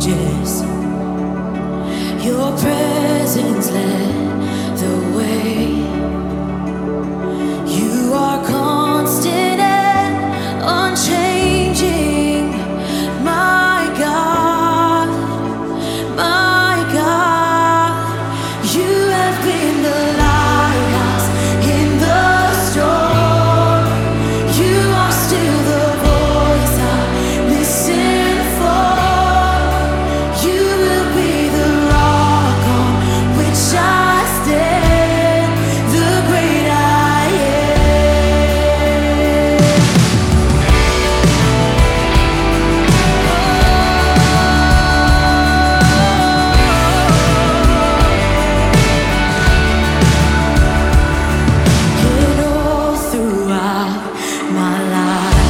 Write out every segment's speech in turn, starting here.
changes. Your presence led the way. You are constant and unchanging, my God, my God. You have been the lighthouse in the storm. You are still the voice I listen for. You will be the rock on which I stand, the great I am. And all throughout my life,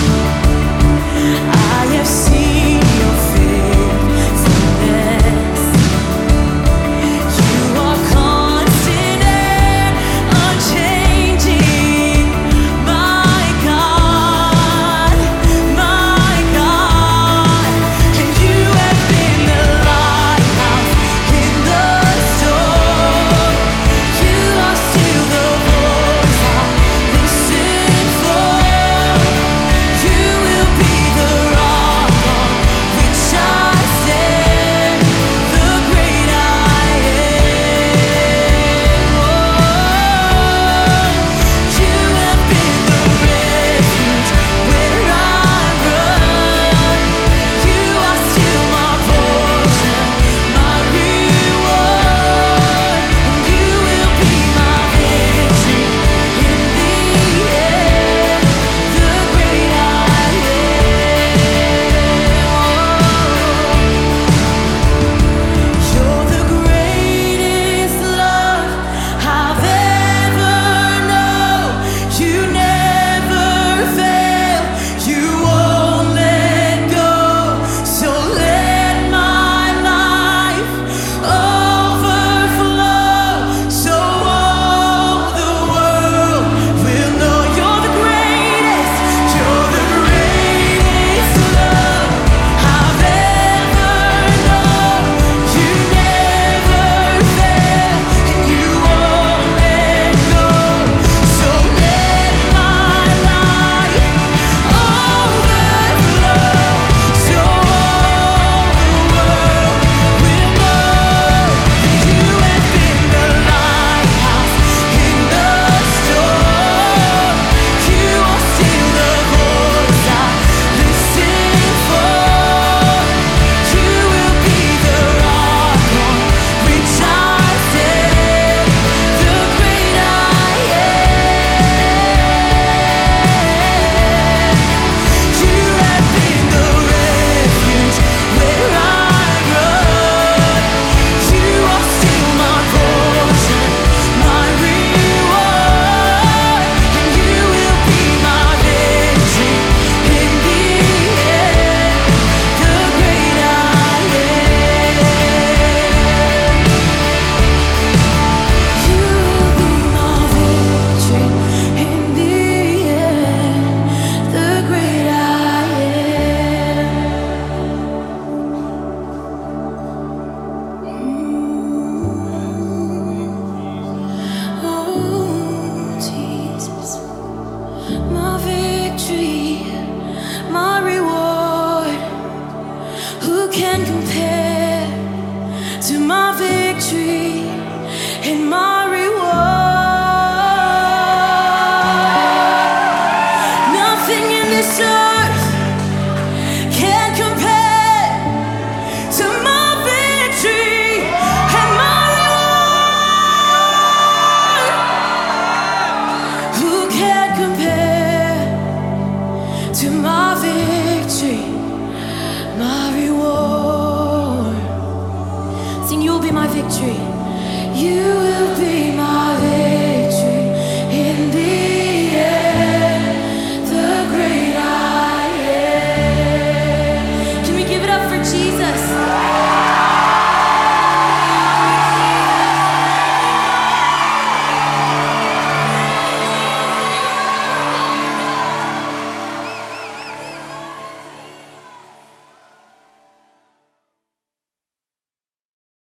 I have seen your faithfulness. You are constant and unchanging, my God, my God. And you have been the lighthouse in the storm. You are still the voice I listen for. You will be the rock on which I stand, the great I am. You have been the refuge where I run. You are still my portion, my reward. And you will be my victory in the end, the great I am. You're the greatest love I've ever known. You never fail, you won't let go. So let my life overflow, so all the world will know you're the greatest. You're the greatest love I've ever known. You never fail, and you won't let go. So let my life overflow, so all the world will know that you have been the lighthouse in the storm. You are still the voice I listen for. You will be the rock on which I stand, the great I am. You have been the refuge where I run. You are still my portion, my reward. And you will be my victory in the end, the great I am. You will be my victory in the end, the great I am. Oh, Jesus, my victory, my reward. Who can compare to my victory and my reward? Nothing in this earth can compare to my victory and my reward. Who can compare to my victory, my reward? Sing, you'll be my victory.